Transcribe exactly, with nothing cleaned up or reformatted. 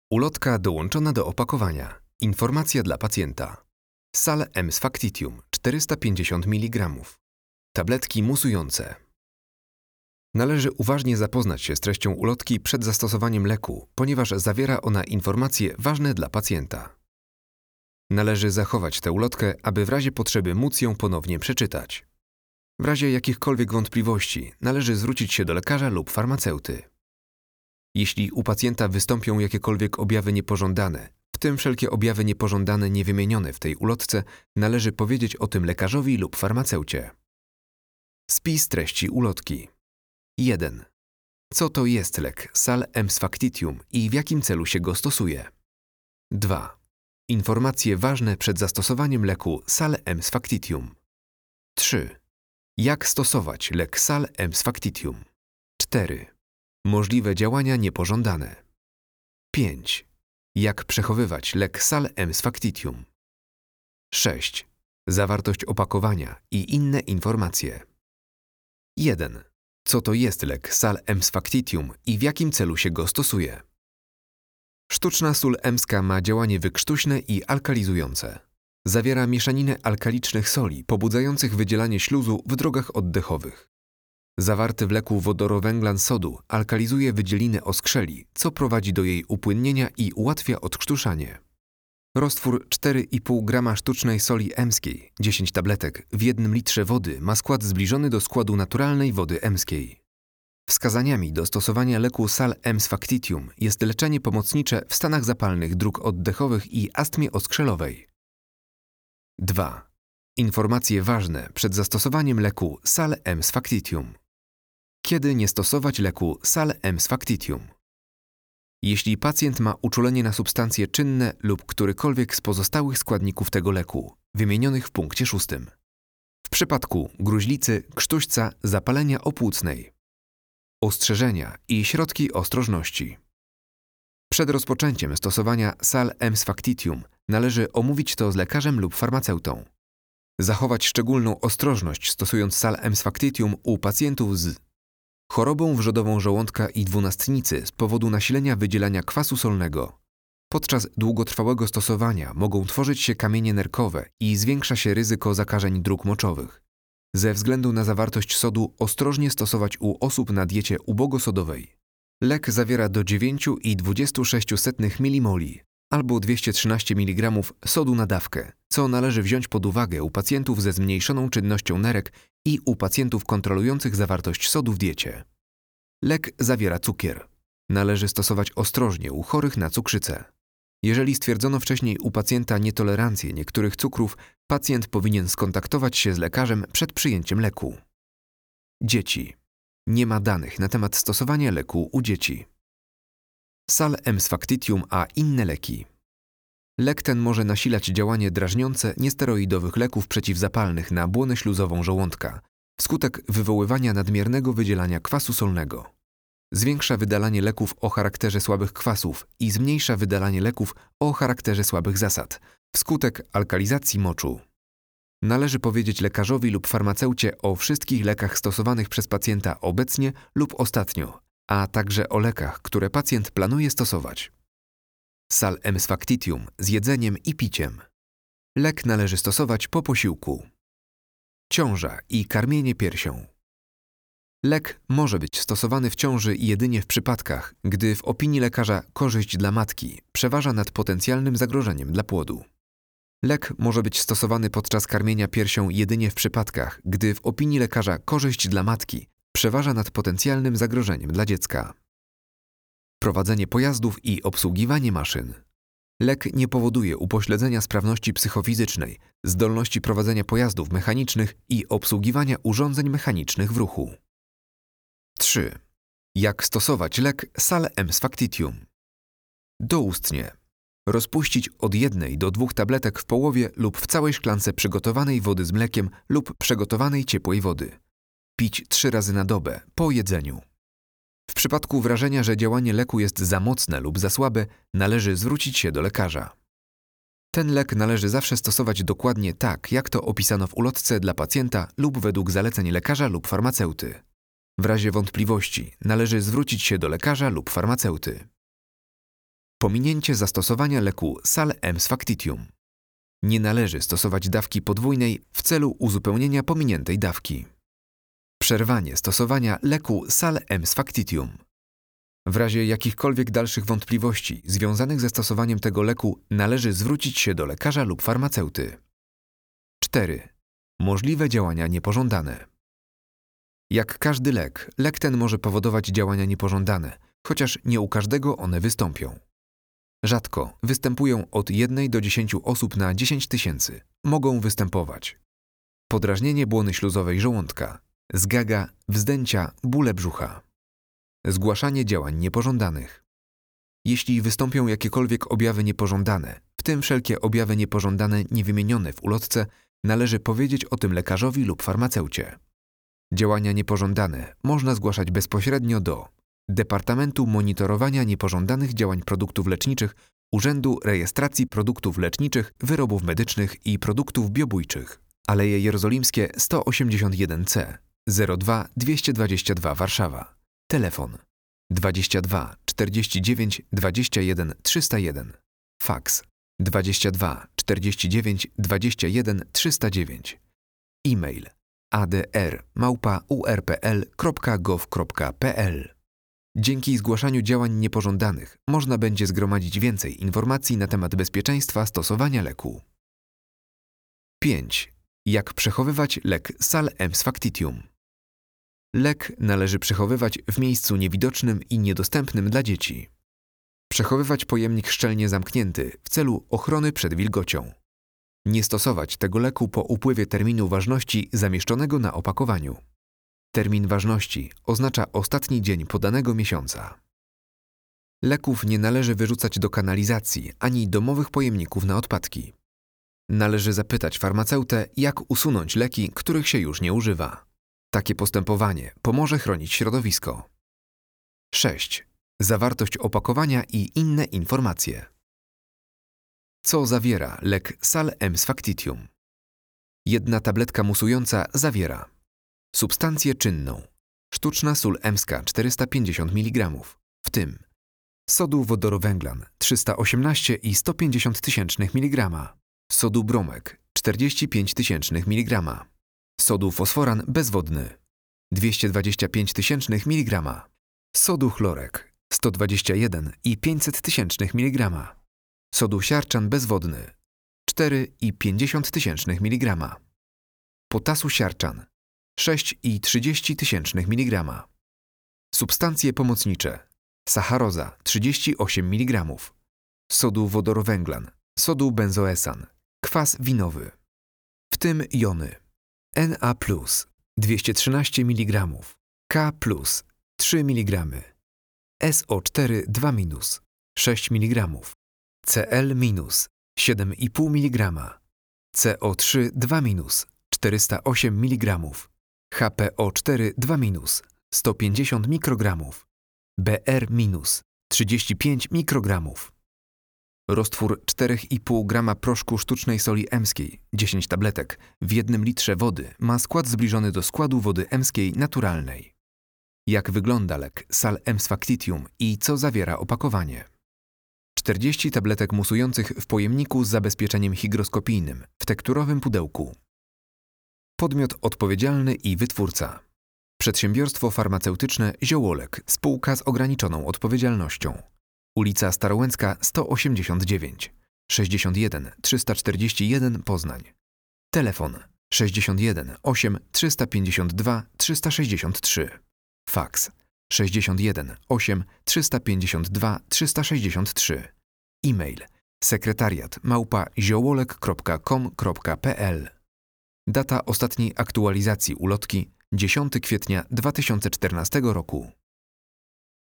Ulotka dołączona do opakowania. Informacja dla pacjenta. Sal Emsfactitium czterysta pięćdziesiąt miligramów. Tabletki musujące. Należy uważnie zapoznać się z treścią ulotki przed zastosowaniem leku, ponieważ zawiera ona informacje ważne dla pacjenta. Należy zachować tę ulotkę, aby w razie potrzeby móc ją ponownie przeczytać. W razie jakichkolwiek wątpliwości należy zwrócić się do lekarza lub farmaceuty. Jeśli u pacjenta wystąpią jakiekolwiek objawy niepożądane, w tym wszelkie objawy niepożądane niewymienione w tej ulotce, należy powiedzieć o tym lekarzowi lub farmaceucie. Spis treści ulotki. jeden. Co to jest lek Sal Emsfactitium i w jakim celu się go stosuje? dwa. Informacje ważne przed zastosowaniem leku Sal Emsfactitium. trzy. Jak stosować lek Sal Emsfactitium? cztery. Możliwe działania niepożądane. pięć. Jak przechowywać lek Sal Emsfactitium? sześć. Zawartość opakowania i inne informacje. jeden. Co to jest lek Sal Emsfactitium i w jakim celu się go stosuje? Sztuczna sól emska ma działanie wykrztuśne i alkalizujące. Zawiera mieszaninę alkalicznych soli pobudzających wydzielanie śluzu w drogach oddechowych. Zawarty w leku wodorowęglan sodu alkalizuje wydzieliny oskrzeli, co prowadzi do jej upłynnienia i ułatwia odkrztuszanie. Roztwór cztery i pół grama sztucznej soli emskiej, dziesięć tabletek, w jednym litrze wody ma skład zbliżony do składu naturalnej wody emskiej. Wskazaniami do stosowania leku Sal Emsfactitium jest leczenie pomocnicze w stanach zapalnych dróg oddechowych i astmie oskrzelowej. dwa. Informacje ważne przed zastosowaniem leku Sal Emsfactitium. Kiedy nie stosować leku Sal Emsfactitium? Jeśli pacjent ma uczulenie na substancje czynne lub którykolwiek z pozostałych składników tego leku, wymienionych w punkcie szóstym. W przypadku gruźlicy, krztuśca, zapalenia opłucnej. Ostrzeżenia i środki ostrożności. Przed rozpoczęciem stosowania Sal Emsfactitium należy omówić to z lekarzem lub farmaceutą. Zachować szczególną ostrożność stosując Sal Emsfactitium u pacjentów z chorobą wrzodową żołądka i dwunastnicy z powodu nasilenia wydzielania kwasu solnego. Podczas długotrwałego stosowania mogą tworzyć się kamienie nerkowe i zwiększa się ryzyko zakażeń dróg moczowych. Ze względu na zawartość sodu ostrożnie stosować u osób na diecie ubogosodowej. Lek zawiera do dziewięć i dwadzieścia sześć milimoli albo dwieście trzynaście miligramów sodu na dawkę, co należy wziąć pod uwagę u pacjentów ze zmniejszoną czynnością nerek i u pacjentów kontrolujących zawartość sodu w diecie. Lek zawiera cukier. Należy stosować ostrożnie u chorych na cukrzycę. Jeżeli stwierdzono wcześniej u pacjenta nietolerancję niektórych cukrów, pacjent powinien skontaktować się z lekarzem przed przyjęciem leku. Dzieci. Nie ma danych na temat stosowania leku u dzieci. Sal Emsfactitium a inne leki. Lek ten może nasilać działanie drażniące niesteroidowych leków przeciwzapalnych na błonę śluzową żołądka wskutek wywoływania nadmiernego wydzielania kwasu solnego. Zwiększa wydalanie leków o charakterze słabych kwasów i zmniejsza wydalanie leków o charakterze słabych zasad wskutek alkalizacji moczu. Należy powiedzieć lekarzowi lub farmaceucie o wszystkich lekach stosowanych przez pacjenta obecnie lub ostatnio, a także o lekach, które pacjent planuje stosować. Sal Emsfactitium z jedzeniem i piciem. Lek należy stosować po posiłku. Ciąża i karmienie piersią. Lek może być stosowany w ciąży jedynie w przypadkach, gdy w opinii lekarza korzyść dla matki przeważa nad potencjalnym zagrożeniem dla płodu. Lek może być stosowany podczas karmienia piersią jedynie w przypadkach, gdy w opinii lekarza korzyść dla matki przeważa nad potencjalnym zagrożeniem dla dziecka. Prowadzenie pojazdów i obsługiwanie maszyn. Lek nie powoduje upośledzenia sprawności psychofizycznej, zdolności prowadzenia pojazdów mechanicznych i obsługiwania urządzeń mechanicznych w ruchu. trzy. Jak stosować lek Sal Emsfactitium? Doustnie. Rozpuścić od jednej do dwóch tabletek w połowie lub w całej szklance przygotowanej wody z mlekiem lub przygotowanej ciepłej wody. Pić trzy razy na dobę, po jedzeniu. W przypadku wrażenia, że działanie leku jest za mocne lub za słabe, należy zwrócić się do lekarza. Ten lek należy zawsze stosować dokładnie tak, jak to opisano w ulotce dla pacjenta lub według zaleceń lekarza lub farmaceuty. W razie wątpliwości należy zwrócić się do lekarza lub farmaceuty. Pominięcie zastosowania leku Sal-Emsfactitium. Nie należy stosować dawki podwójnej w celu uzupełnienia pominiętej dawki. Przerwanie stosowania leku Sal-Emsfactitium. W razie jakichkolwiek dalszych wątpliwości związanych ze stosowaniem tego leku należy zwrócić się do lekarza lub farmaceuty. cztery. Możliwe działania niepożądane. Jak każdy lek, lek ten może powodować działania niepożądane, chociaż nie u każdego one wystąpią. Rzadko występują od jednej do dziesięciu osób na dziesięć tysięcy. Mogą występować podrażnienie błony śluzowej żołądka, zgaga, wzdęcia, bóle brzucha. Zgłaszanie działań niepożądanych. Jeśli wystąpią jakiekolwiek objawy niepożądane, w tym wszelkie objawy niepożądane niewymienione w ulotce, należy powiedzieć o tym lekarzowi lub farmaceucie. Działania niepożądane można zgłaszać bezpośrednio do Departamentu Monitorowania Niepożądanych Działań Produktów Leczniczych Urzędu Rejestracji Produktów Leczniczych, Wyrobów Medycznych i Produktów Biobójczych. Aleje Jerozolimskie sto osiemdziesiąt jeden C, zero dwa dwieście dwadzieścia dwa Warszawa. Telefon dwadzieścia dwa czterdzieści dziewięć dwadzieścia jeden trzysta jeden. Faks dwadzieścia dwa czterdzieści dziewięć dwadzieścia jeden trzysta dziewięć. E-mail adr małpa u r p l kropka gov kropka p l. Dzięki zgłaszaniu działań niepożądanych można będzie zgromadzić więcej informacji na temat bezpieczeństwa stosowania leku. pięć. Jak przechowywać lek Sal-Emsfactitium? Lek należy przechowywać w miejscu niewidocznym i niedostępnym dla dzieci. Przechowywać pojemnik szczelnie zamknięty w celu ochrony przed wilgocią. Nie stosować tego leku po upływie terminu ważności zamieszczonego na opakowaniu. Termin ważności oznacza ostatni dzień podanego miesiąca. Leków nie należy wyrzucać do kanalizacji ani domowych pojemników na odpadki. Należy zapytać farmaceutę, jak usunąć leki, których się już nie używa. Takie postępowanie pomoże chronić środowisko. sześć. Zawartość opakowania i inne informacje. Co zawiera lek Sal-Emsfactitium? Jedna tabletka musująca zawiera substancję czynną, sztuczna sól emska czterysta pięćdziesiąt miligramów, w tym sodu wodorowęglan trzysta osiemnaście i sto pięćdziesiąt tysięcznych miligrama, sodu bromek czterdzieści pięć tysięcznych miligrama, sodu fosforan bezwodny dwieście dwadzieścia pięć tysięcznych miligrama, sodu chlorek sto dwadzieścia jeden i pięćset tysięcznych miligrama, sodu siarczan bezwodny cztery i pięćdziesiąt tysięcznych miligrama, potasu siarczan sześć i trzydzieści tysięcznych miligrama, substancje pomocnicze sacharoza trzydzieści osiem miligramów, sodu wodorowęglan, sodu benzoesan, kwas winowy, w tym jony Na plus dwieście trzynaście miligramów, K plus trzy miligramy, S O cztery dwa minus sześć miligramów, Cl minus siedem i pół miligrama, C O trzy dwa minus czterysta osiem miligramów, H P O cztery dwa minus sto pięćdziesiąt mikrogramów, B R minus trzydzieści pięć mikrogramów. Roztwór cztery i pół grama proszku sztucznej soli emskiej, dziesięć tabletek, w jednym litrze wody ma skład zbliżony do składu wody emskiej naturalnej. Jak wygląda lek Sal-Emsfactitium i co zawiera opakowanie? czterdzieści tabletek musujących w pojemniku z zabezpieczeniem hygroskopijnym w tekturowym pudełku. Podmiot odpowiedzialny i wytwórca. Przedsiębiorstwo farmaceutyczne Ziołolek, spółka z ograniczoną odpowiedzialnością. Ulica Starołęcka sto osiemdziesiąt dziewięć, sześćdziesiąt jeden trzysta czterdzieści jeden Poznań. Telefon sześćdziesiąt jeden osiem trzysta pięćdziesiąt dwa trzysta sześćdziesiąt trzy. Faks sześćdziesiąt jeden osiem trzysta pięćdziesiąt dwa trzysta sześćdziesiąt trzy. E-mail sekretariat małpa ziołolek kropka com kropka p l. Data ostatniej aktualizacji ulotki dziesiątego kwietnia dwa tysiące czternastego roku.